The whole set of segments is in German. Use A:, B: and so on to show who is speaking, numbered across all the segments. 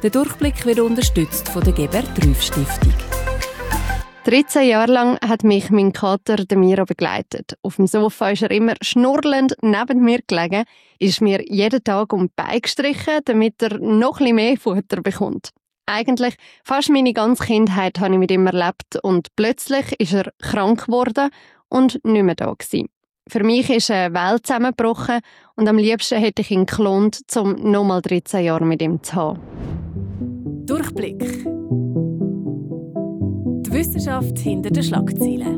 A: Der Durchblick wird unterstützt von der Gebert-Trüff-Stiftung.
B: 13 Jahre lang hat mich mein Kater Miro begleitet. Auf dem Sofa ist er immer schnurrend neben mir gelegen, ist mir jeden Tag um die Beine gestrichen, damit er noch ein bisschen mehr Futter bekommt. Eigentlich fast meine ganze Kindheit habe ich mit ihm erlebt und plötzlich ist er krank geworden und nicht mehr da gewesen. Für mich ist eine Welt zusammengebrochen und am liebsten hätte ich ihn geklont, um nochmal 13 Jahre mit ihm zu haben.
A: Durchblick. Die Wissenschaft hinter den Schlagzeilen.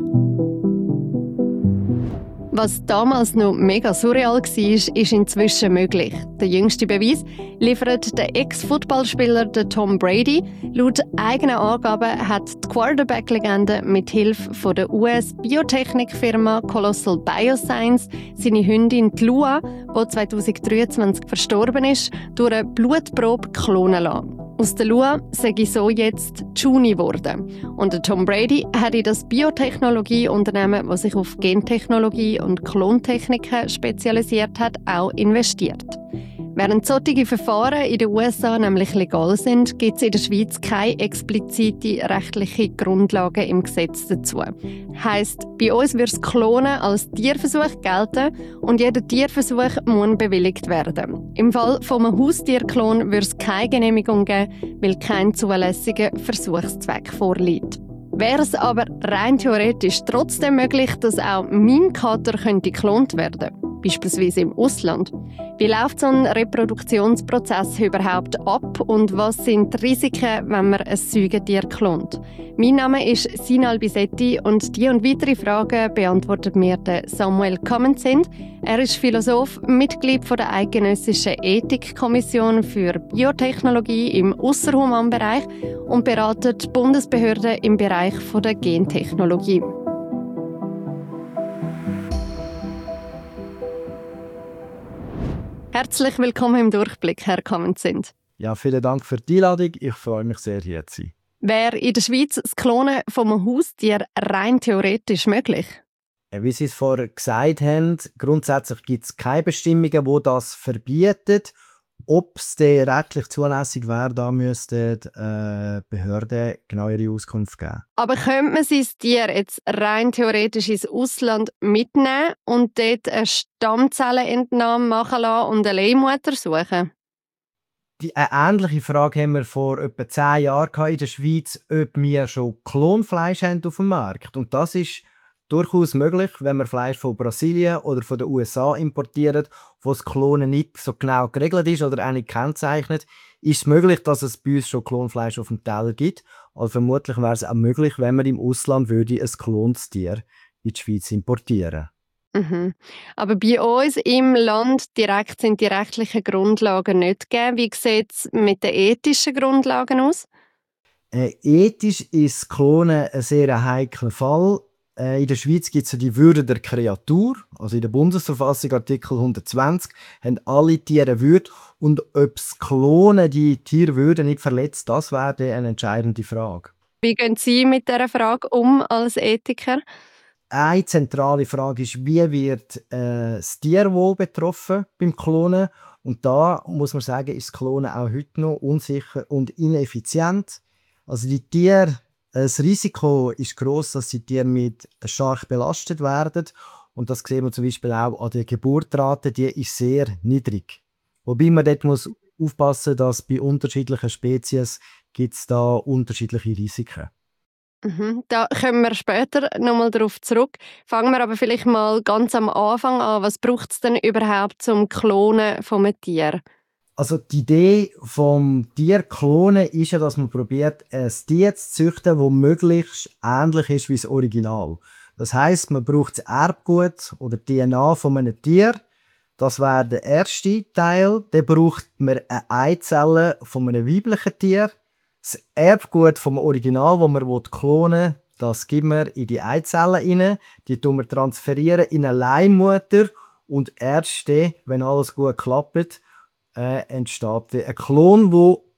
B: Was damals noch mega surreal war, ist inzwischen möglich. Der jüngste Beweis liefert der Ex-Footballspieler Tom Brady. Laut eigenen Angaben hat die Quarterback-Legende mit Hilfe der US-Biotechnikfirma Colossal Bioscience seine Hündin Lua, die 2023 verstorben ist, durch eine Blutprobe klonen lassen. Aus der Lua sei so jetzt Juni geworden. Und der Tom Brady hat in das Biotechnologieunternehmen, das sich auf Gentechnologie und Klontechniken spezialisiert hat, auch investiert. Während solche Verfahren in den USA nämlich legal sind, gibt es in der Schweiz keine explizite rechtliche Grundlage im Gesetz dazu. Heisst, bei uns wird das Klonen als Tierversuch gelten und jeder Tierversuch muss bewilligt werden. Im Fall von einem Haustierklon würde es keine Genehmigung geben, weil kein zulässiger Versuchszweck vorliegt. Wäre es aber rein theoretisch trotzdem möglich, dass auch mein Kater geklont werden könnte, beispielsweise im Ausland. Wie läuft so ein Reproduktionsprozess überhaupt ab und was sind die Risiken, wenn man ein Säugetier klont? Mein Name ist Sinal Bisetti und diese und weitere Fragen beantwortet mir Samuel Commenzind. Er ist Philosoph, Mitglied der Eidgenössischen Ethikkommission für Biotechnologie im Ausserhumanbereich und beratet die Bundesbehörden im Bereich der Gentechnologie. Herzlich willkommen im Durchblick, Herr Commenzind.
C: Ja, vielen Dank für die Einladung. Ich freue mich sehr, hier zu sein.
B: Wäre in der Schweiz das Klonen von einem Haustier rein theoretisch möglich?
C: Wie Sie es vorher gesagt haben, grundsätzlich gibt es keine Bestimmungen, die das verbieten. Ob es rechtlich zulässig wäre, da müssten Behörden genauere Auskunft geben.
B: Aber könnte man sein Tier jetzt rein theoretisch ins Ausland mitnehmen und dort eine Stammzellenentnahme machen lassen und eine Leihmutter suchen?
C: Eine ähnliche Frage haben wir vor etwa 10 Jahren in der Schweiz, ob wir schon Klonfleisch haben auf dem Markt. Und das ist durchaus möglich, wenn wir Fleisch von Brasilien oder von den USA importieren, wo das Klonen nicht so genau geregelt ist oder auch nicht gekennzeichnet, ist es möglich, dass es bei uns schon Klonfleisch auf dem Teller gibt. Also vermutlich wäre es auch möglich, wenn man im Ausland ein geklontes Tier in die Schweiz importieren.
B: Mhm. Aber bei uns im Land direkt sind die rechtlichen Grundlagen nicht gegeben. Wie sieht es mit den ethischen Grundlagen aus?
C: Ethisch ist Klonen ein sehr heikler Fall. In der Schweiz gibt es ja die Würde der Kreatur. Also in der Bundesverfassung Artikel 120 haben alle Tiere Würde. Und ob das Klonen die Tierwürde nicht verletzt, das wäre eine entscheidende Frage.
B: Wie gehen Sie mit dieser Frage um als Ethiker?
C: Eine zentrale Frage ist, wie wird das Tierwohl betroffen beim Klonen? Und da muss man sagen, ist das Klonen auch heute noch unsicher und ineffizient. Also die Tiere, das Risiko ist gross, dass die Tiere mit stark belastet werden. Und das sehen wir zum Beispiel auch an der Geburtsrate, die ist sehr niedrig. Wobei man dort muss aufpassen, dass bei unterschiedlichen Spezies gibt es da unterschiedliche Risiken.
B: Da kommen wir später nochmal darauf zurück. Fangen wir aber vielleicht mal ganz am Anfang an. Was braucht es denn überhaupt zum Klonen von einem Tier?
C: Also die Idee vom Tierklonen ist ja, dass man probiert, ein Tier zu züchten, das möglichst ähnlich ist wie das Original. Das heisst, man braucht das Erbgut oder die DNA von einem Tier. Das wäre der erste Teil. Dann braucht man eine Eizelle von einem weiblichen Tier. Das Erbgut vom Original, das man klonen will, das gibt man in die Eizellen rein. Die transferieren in eine Leihmutter. Und erst dann, wenn alles gut klappt, entsteht ein Klon,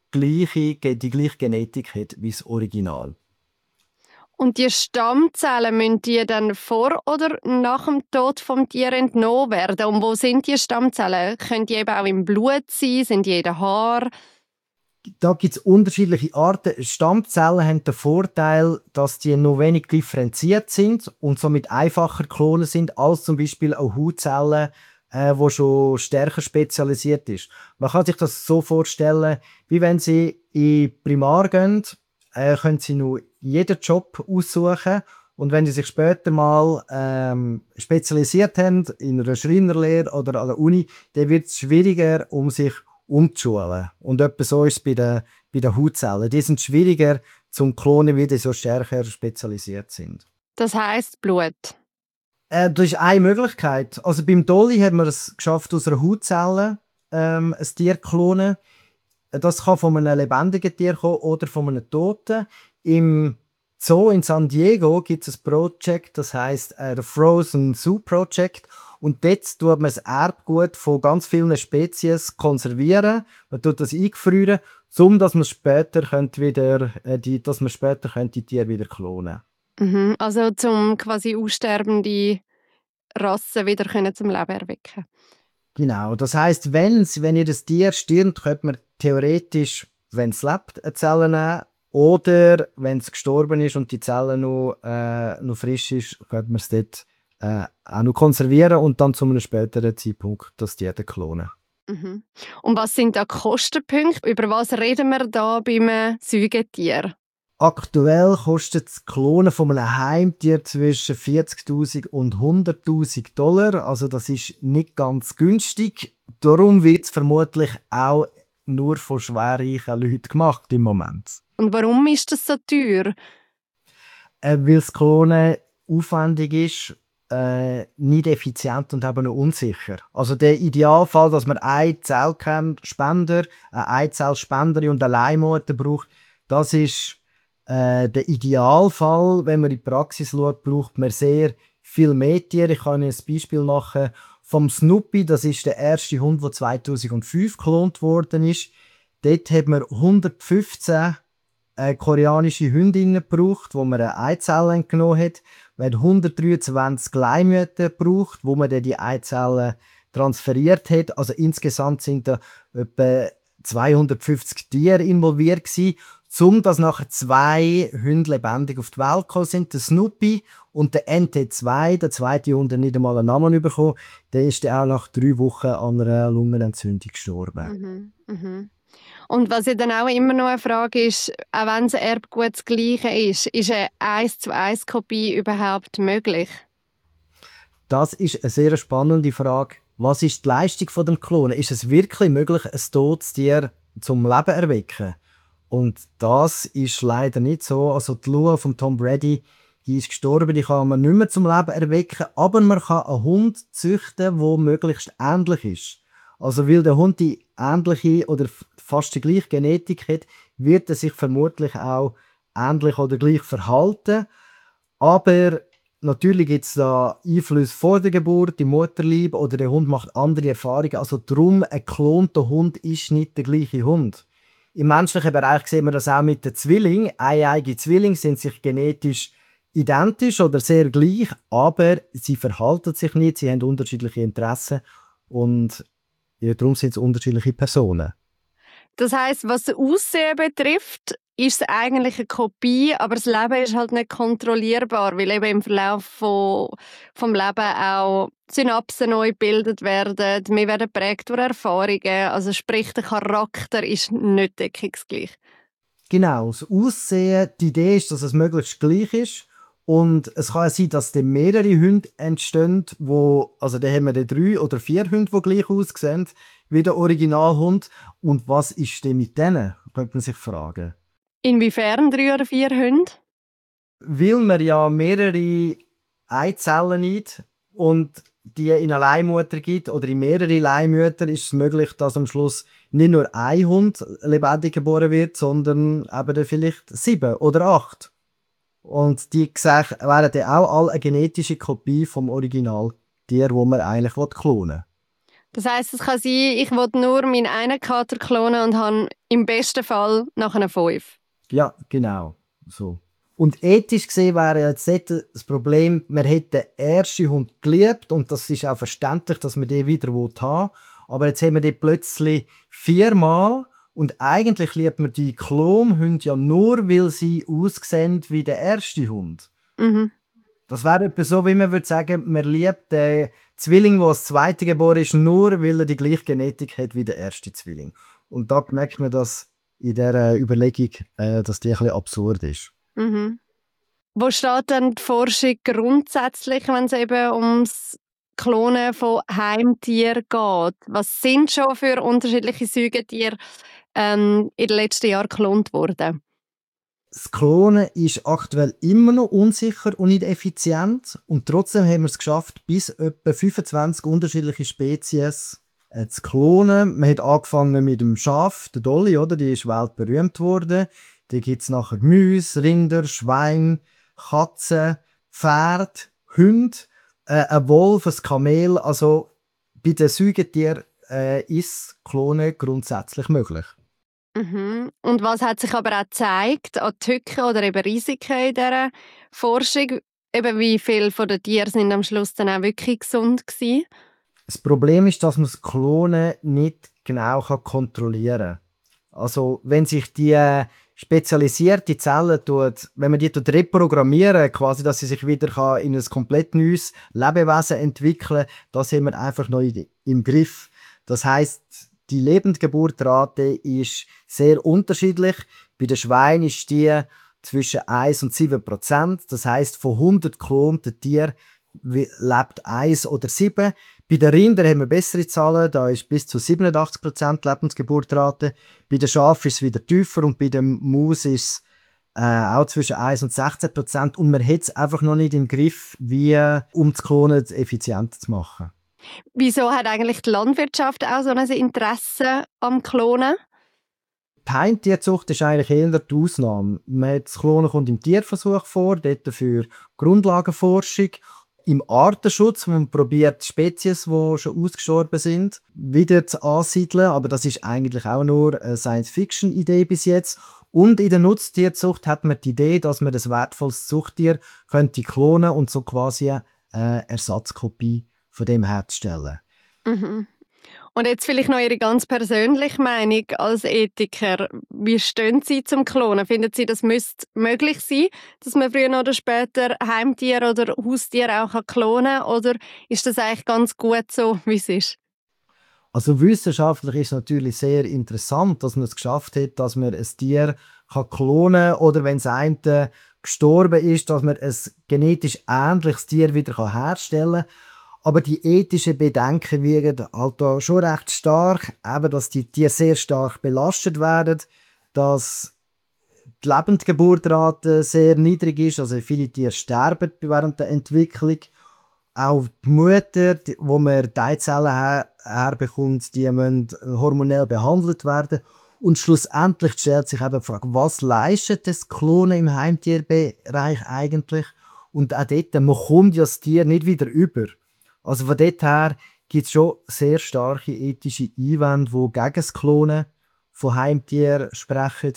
C: der die gleiche Genetik hat wie das Original.
B: Und die Stammzellen, müssen die dann vor oder nach dem Tod vom Tier entnommen werden? Und wo sind die Stammzellen? Können die eben auch im Blut sein? Sind die in den Haaren?
C: Da gibt es unterschiedliche Arten. Stammzellen haben den Vorteil, dass die noch wenig differenziert sind und somit einfacher klonen sind als zum Beispiel auch Hautzellen, die schon stärker spezialisiert ist. Man kann sich das so vorstellen, wie wenn Sie in Primar gehen, können Sie nur jeden Job aussuchen. Und wenn Sie sich später mal spezialisiert haben, in einer Schreinerlehre oder an der Uni, dann wird es schwieriger, um sich umzuschulen. Und etwa so ist es bei den Hautzellen. Die sind schwieriger zum Klonen, weil die so stärker spezialisiert sind.
B: Das heisst Blut.
C: Das ist eine Möglichkeit. Also beim Dolly hat man es geschafft, aus einer Hautzelle ein Tier zu klonen. Das kann von einem lebendigen Tier kommen oder von einem Toten. Im Zoo in San Diego gibt es ein Projekt, das heisst The Frozen Zoo Project. Und dort tut man das Erbgut von ganz vielen Spezies konservieren. Man tut das eingefrieren, dass man später die Tiere wieder klonen.
B: Mhm. Also zum quasi aussterbende Rassen wieder zum Leben erwecken.
C: Genau. Das heisst, wenn ihr das Tier stirbt, könnte man theoretisch, wenn es lebt, eine Zelle nehmen. Oder wenn es gestorben ist und die Zelle noch frisch ist, könnte man es dort auch noch konservieren und dann zu einem späteren Zeitpunkt das Tier klonen.
B: Mhm. Und was sind da Kostenpunkte? Über was reden wir da beim Säugetier?
C: Aktuell kostet das Klonen von einem Heimtier zwischen 40.000 und 100.000 $. Also das ist nicht ganz günstig. Darum wird es vermutlich auch nur von schwerreichen Leuten gemacht im Moment.
B: Und warum ist das so teuer?
C: Weil das Klonen aufwendig ist, nicht effizient und eben noch unsicher. Also der Idealfall, dass man eine Zellspender, eine Eizellspenderin und eine Leihmutter braucht, das ist der Idealfall. Wenn man in die Praxis schaut, braucht man sehr viel mehr Tiere. Ich kann Ihnen ein Beispiel machen vom Snoopy. Das ist der erste Hund, der 2005 geklont worden ist. Dort hat man 115 koreanische Hündinnen gebraucht, wo man eine Eizelle entgenommen hat. Man hat 123 Leihmütter gebraucht, wo man dann die Eizellen transferiert hat. Also insgesamt sind da etwa 250 Tiere involviert gewesen, dass nachher 2 Hunde lebendig auf die Welt gekommen sind. Der Snoopy und der NT2, der zweite Hund, der nicht einmal einen Namen bekommen. Der ist dann auch nach 3 Wochen an einer Lungenentzündung gestorben.
B: Mhm. Mhm. Und was ja dann auch immer noch eine Frage ist, auch wenn das Erbgut das Gleiche ist eine 1:1 Kopie überhaupt möglich?
C: Das ist eine sehr spannende Frage. Was ist die Leistung von dem Klonen? Ist es wirklich möglich, ein totes Tier zum Leben zu erwecken? Und das ist leider nicht so. Also die Lua von Tom Brady, die ist gestorben, die kann man nicht mehr zum Leben erwecken, aber man kann einen Hund züchten, der möglichst ähnlich ist. Also weil der Hund die ähnliche oder fast die gleiche Genetik hat, wird er sich vermutlich auch ähnlich oder gleich verhalten. Aber natürlich gibt es da Einflüsse vor der Geburt, im Mutterleib oder der Hund macht andere Erfahrungen. Also darum, ein geklonter Hund ist nicht der gleiche Hund. Im menschlichen Bereich sehen wir das auch mit den Zwillingen. Eieiige Zwillinge sind sich genetisch identisch oder sehr gleich, aber sie verhalten sich nicht, sie haben unterschiedliche Interessen und ja, darum sind es unterschiedliche Personen.
B: Das heisst, was das Aussehen betrifft, ist es eigentlich eine Kopie, aber das Leben ist halt nicht kontrollierbar, weil eben im Verlauf vom Leben auch Synapsen neu gebildet werden, wir werden geprägt durch Erfahrungen, also sprich, der Charakter ist nicht deckungsgleich.
C: Genau, das Aussehen, die Idee ist, dass es möglichst gleich ist. Und es kann sein, dass dann mehrere Hunde entstehen, also da haben wir dann 3 oder 4 Hunde, die gleich aussehen wie der Originalhund. Und was ist denn mit denen, könnte man sich fragen.
B: Inwiefern 3 oder 4 Hunde?
C: Weil man ja mehrere Eizellen nimmt und die in eine Leihmutter gibt oder in mehrere Leihmütter, ist es möglich, dass am Schluss nicht nur ein Hund lebendig geboren wird, sondern eben dann vielleicht 7 oder 8. Und die wären dann auch alle eine genetische Kopie vom Originaltier, das man eigentlich klonen will.
B: Das heisst, es kann sein, ich will nur meinen einen Kater klonen und habe im besten Fall nachher 5.
C: Ja, genau. So. Und ethisch gesehen wäre jetzt das Problem, man hätte den ersten Hund geliebt und das ist auch verständlich, dass man den wieder haben will. Aber jetzt haben wir den plötzlich 4 Mal Und eigentlich liebt man die Klonhunde ja nur, weil sie aussehen wie der erste Hund.
B: Mhm.
C: Das wäre etwa so, wie man würde sagen, man liebt den Zwilling, der als Zweiter geboren ist, nur weil er die gleiche Genetik hat wie der erste Zwilling. Und da merkt man das in dieser Überlegung, dass die ein bisschen absurd ist.
B: Mhm. Wo steht denn die Forschung grundsätzlich, wenn es eben ums Klonen von Heimtieren geht? Was sind schon für unterschiedliche Säugetiere in den letzten Jahren geklont worden?
C: Das Klonen ist aktuell immer noch unsicher und nicht effizient. Und trotzdem haben wir es geschafft, bis etwa 25 unterschiedliche Spezies zu klonen. Man hat angefangen mit dem Schaf, der Dolly, oder? Die ist weltberühmt worden. Da gibt es nachher Mäuse, Rinder, Schweine, Katzen, Pferde, Hunde, ein Wolf, ein Kamel. Also bei den Säugetieren ist Klonen grundsätzlich möglich.
B: Mhm. Und was hat sich aber auch gezeigt an Tücken oder eben Risiken in dieser Forschung? Eben wie viele von den Tieren sind am Schluss dann auch wirklich gesund gewesen?
C: Das Problem ist, dass man das Klonen nicht genau kontrollieren kann. Also wenn sich die spezialisierte Zellen wenn man die reprogrammieren, quasi, dass sie sich wieder in ein komplett neues Lebewesen entwickeln kann, das haben wir einfach noch im Griff. Das heisst, die Lebendgeburtrate ist sehr unterschiedlich. Bei den Schweinen ist die zwischen 1 und 7%. Das heisst, von 100 geklonten Tieren lebt 1 oder 7. Bei den Rindern haben wir bessere Zahlen, da ist bis zu 87% Lebensgeburtrate. Bei den Schafen ist es wieder tiefer und bei den Maus ist es auch zwischen 1 und 16%. Und man hat es einfach noch nicht im Griff, wie um das Klonen effizient zu machen.
B: Wieso hat eigentlich die Landwirtschaft auch so ein Interesse am Klonen?
C: Die Heimtierzucht ist eigentlich eher die Ausnahme. Das Klonen kommt im Tierversuch vor, dort für Grundlagenforschung. Im Artenschutz, wo man probiert, Spezies, die schon ausgestorben sind, wieder zu ansiedeln. Aber das ist eigentlich auch nur eine Science-Fiction-Idee bis jetzt. Und in der Nutztierzucht hat man die Idee, dass man das wertvolles Zuchttier könnte klonen und so quasi eine Ersatzkopie von dem herzustellen.
B: Mhm. Und jetzt vielleicht noch Ihre ganz persönliche Meinung als Ethiker. Wie stehen Sie zum Klonen? Finden Sie, das müsste möglich sein, dass man früher oder später Heimtiere oder Haustiere auch klonen kann? Oder ist das eigentlich ganz gut so, wie es ist?
C: Also wissenschaftlich ist es natürlich sehr interessant, dass man es geschafft hat, dass man ein Tier klonen kann oder wenn das eine gestorben ist, dass man ein genetisch ähnliches Tier wieder herstellen kann. Aber die ethischen Bedenken wiegen halt da schon recht stark, eben, dass die Tiere sehr stark belastet werden, dass die Lebendgeburtrate sehr niedrig ist, also viele Tiere sterben während der Entwicklung. Auch die Mutter, wo man die Eizellen herbekommt, die müssen hormonell behandelt werden. Und schlussendlich stellt sich eben die Frage, was leistet das Klonen im Heimtierbereich eigentlich? Und auch dort, man kommt ja das Tier nicht wieder über. Also von dort her gibt es schon sehr starke ethische Einwände, die gegen das Klonen von Heimtieren sprechen.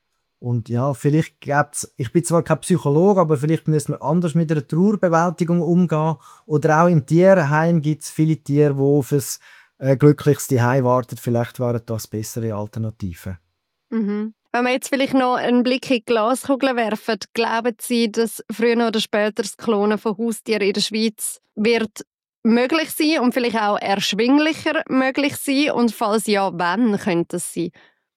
C: Und ja, vielleicht gibt's, ich bin zwar kein Psychologe, aber vielleicht müssen wir anders mit einer Trauerbewältigung umgehen. Oder auch im Tierheim gibt es viele Tiere, die auf ein glückliches Zuhause warten. Vielleicht wären das bessere Alternativen.
B: Mhm. Wenn wir jetzt vielleicht noch einen Blick in die Glaskugel werfen, glauben Sie, dass früher oder später das Klonen von Haustieren in der Schweiz wird möglich sein und vielleicht auch erschwinglicher möglich sein? Und falls ja, wann könnte das sein?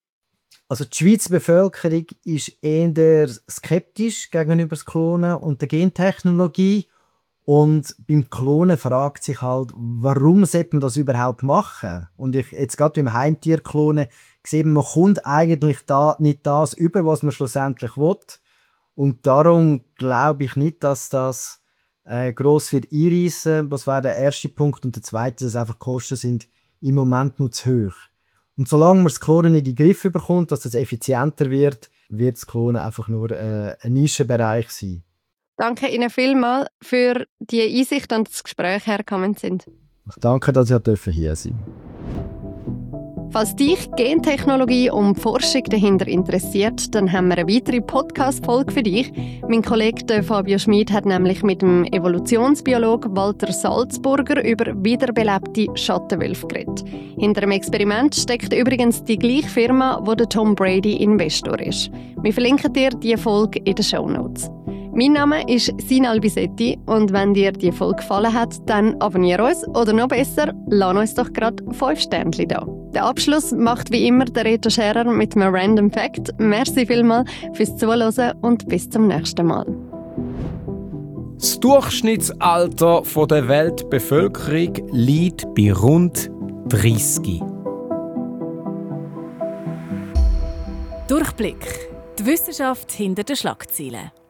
C: Also die Schweizer Bevölkerung ist eher skeptisch gegenüber dem Klonen und der Gentechnologie. Und beim Klonen fragt sich halt, warum sollte man das überhaupt machen? Und jetzt gerade beim Heimtierklonen sieht man kommt eigentlich nicht das über, was man schlussendlich will. Und darum glaube ich nicht, dass das gross wird einreissen. Das wäre der erste Punkt. Und der zweite, dass einfach die Kosten sind im Moment noch zu hoch. Und solange man das Klonen nicht in den Griff bekommt, dass es effizienter wird das Klonen einfach nur ein Nischenbereich sein.
B: Danke Ihnen vielmals für die Einsicht und das Gespräch hergekommen sind.
C: Danke, dass ihr hier sein durfte.
B: Falls dich Gentechnologie und die Forschung dahinter interessiert, dann haben wir eine weitere Podcast-Folge für dich. Mein Kollege Fabio Schmid hat nämlich mit dem Evolutionsbiologen Walter Salzburger über wiederbelebte Schattenwölfe geredet. Hinter dem Experiment steckt übrigens die gleiche Firma, wo der Tom Brady Investor ist. Wir verlinken dir diese Folge in den Shownotes. Mein Name ist Sina Albisetti und wenn dir die Folge gefallen hat, dann abonniere uns oder noch besser, lass uns doch gerade 5 Sternchen da. Den Abschluss macht wie immer der Reto Scherer mit einem Random Fact. Merci vielmals fürs Zuhören und bis zum nächsten Mal.
D: Das Durchschnittsalter der Weltbevölkerung liegt bei rund 30.
A: Durchblick. Die Wissenschaft hinter den Schlagzeilen.